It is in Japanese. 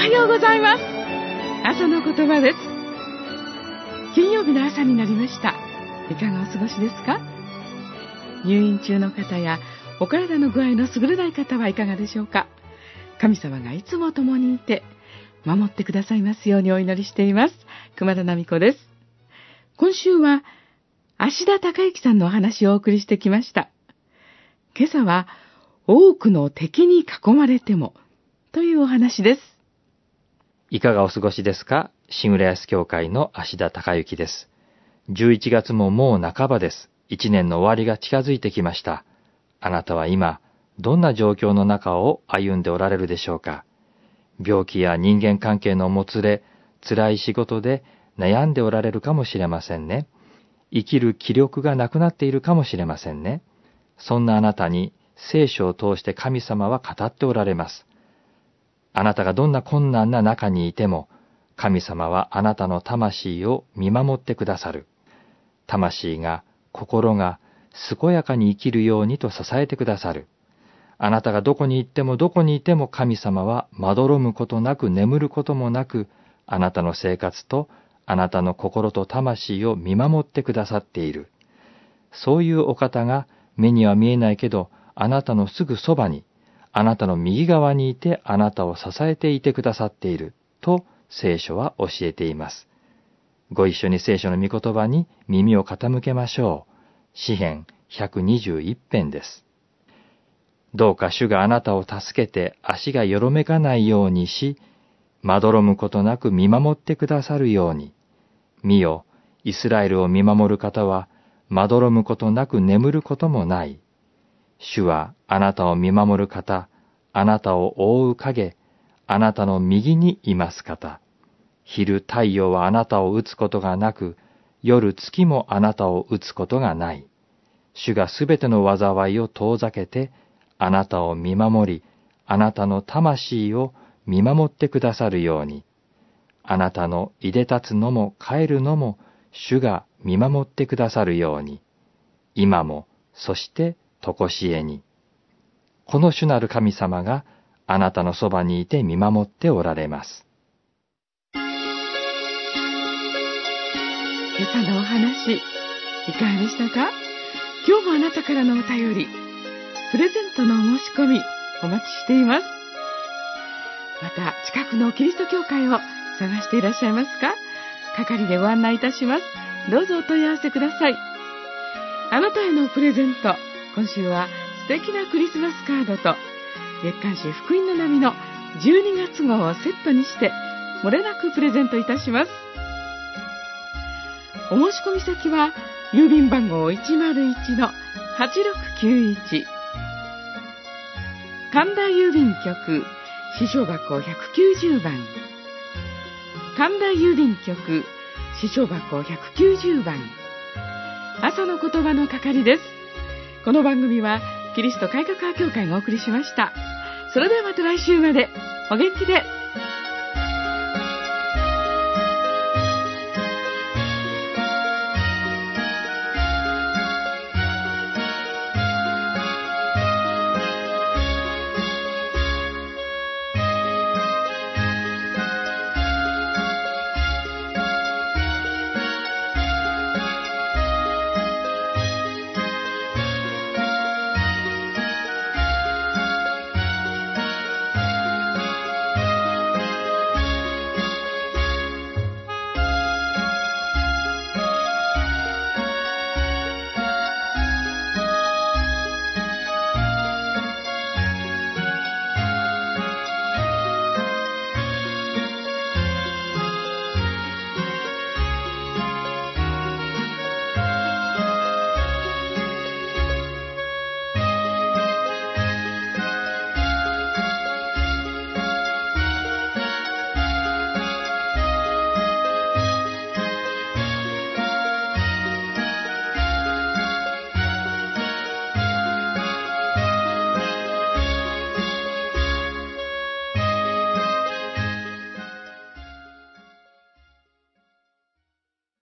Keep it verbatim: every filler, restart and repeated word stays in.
はようございます。朝の言葉です。金曜日の朝になりました。いかがお過ごしですか？入院中の方やお体の具合の優れない方はいかがでしょうか？神様がいつも共にいて守ってくださいますようにお祈りしています。熊田奈美子です。今週は芦田孝之さんのお話をお送りしてきました。今朝は多くの敵に囲まれてもというお話です。 いかがお過ごしですか？新浦安教会の芦田孝之です。じゅういちがつももう半ばです。一年の終わりが近づいてきました。あなたは今、どんな状況の中を歩んでおられるでしょうか？病気や人間関係のもつれ、辛い仕事で悩んでおられるかもしれませんね。生きる気力がなくなっているかもしれませんね。そんなあなたに聖書を通して神様は語っておられます。あなたがどんな困難な中にいても、神様はあなたの魂を見守ってくださる。魂が、心が健やかに生きるようにと支えてくださる。あなたがどこに行ってもどこにいても神様はまどろむことなく眠ることもなく、あなたの生活とあなたの心と魂を見守ってくださっている。そういうお方が目には見えないけど、あなたのすぐそばに、あなたの右側にいてあなたを支えていてくださっていると聖書は教えています。ご一緒に聖書の御言葉に耳を傾けましょう。詩編ひゃくにじゅういち編です。どうか主があなたを助けて足がよろめかないようにし、まどろむことなく見守ってくださるように。見よ、イスラエルを見守る方は、まどろむことなく眠ることもない。主はあなたを見守る方、あなたを覆う影、あなたの右にいます方。昼太陽はあなたを打つことがなく、夜月もあなたを打つことがない。主がすべての災いを遠ざけて、あなたを見守り、あなたの魂を見守ってくださるように。あなたのいで立つのも帰るのも、主が見守ってくださるように。今も、そしてとこしえに。この主なる神様があなたのそばにいて見守っておられます。 今朝のお話、いかがでしたか？今日もあなたからのお便り、プレゼントのお申し込み、お待ちしています。また、近くのキリスト教会を探していらっしゃいますか？係でご案内いたします。どうぞお問い合わせください。あなたへのプレゼント、今週は素敵なクリスマスカードと、月刊誌福音の波のじゅうにがつ号をセットにして、漏れなくプレゼントいたします。お申し込み先は、郵便番号 いちまるいちのはちろくきゅういち、神田郵便局、支所箱ひゃくきゅうじゅうばん、神田郵便局、支所箱ひゃくきゅうじゅうばん、朝の言葉の係です。この番組は、キリスト改革派教会がお送りしました。それではまた来週まで、お元気で。